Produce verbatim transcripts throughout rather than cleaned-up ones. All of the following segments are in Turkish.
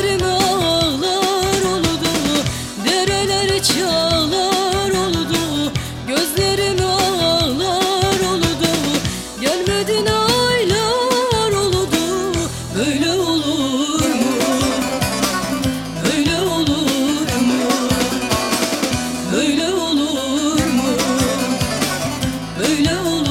gözlerim ağlar oldu, dereler çağlar oldu, gözlerim ağlar oldu, gelmedin aylar oldu. Böyle olur mu? Böyle olur mu? Böyle olur mu? Böyle olur mu?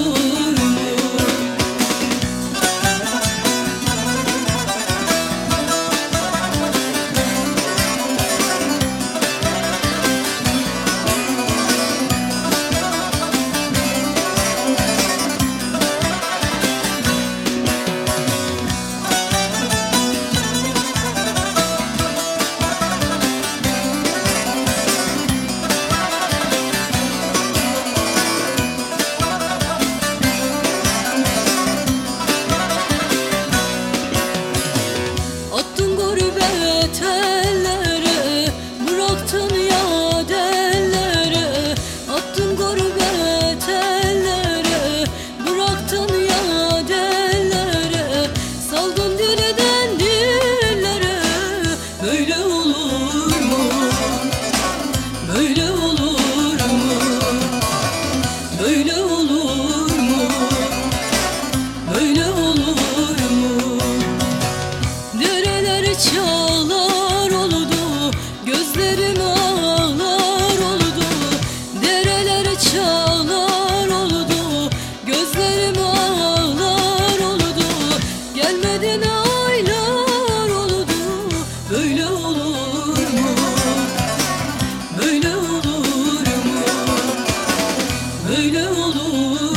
Attın gurbet ellere, bıraktın yad ellere. Attın gurbet ellere, bıraktın yad ellere. Saldın dilden dillere. Böyle olur mu? Böyle olur mu? Böyle olur mu? Böyle olur mu? Dereler çağlar oldu, gözlerim ağlar oldu, dereler çağlar oldu, gözlerim ağlar oldu, gelmedin aylar oldu. Böyle olur mu? Böyle olur mu? Böyle olur mu?